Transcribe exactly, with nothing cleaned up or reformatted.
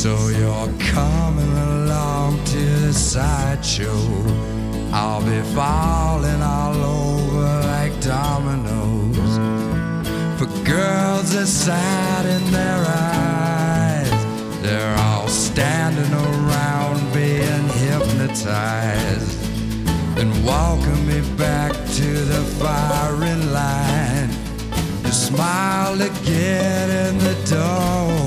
So you're coming along to the sideshow. I'll be falling all over like dominoes. For girls that sad in their eyes, they're all standing around being hypnotized and walking me back to the firing line. You smile to get in the door.